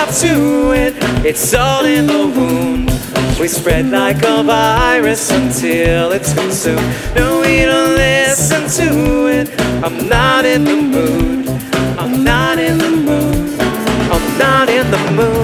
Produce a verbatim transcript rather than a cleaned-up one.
to it. It's all in the wound. We spread like a virus until it's consumed. No, we don't listen to it. I'm not in the mood. I'm not in the mood. I'm not in the mood.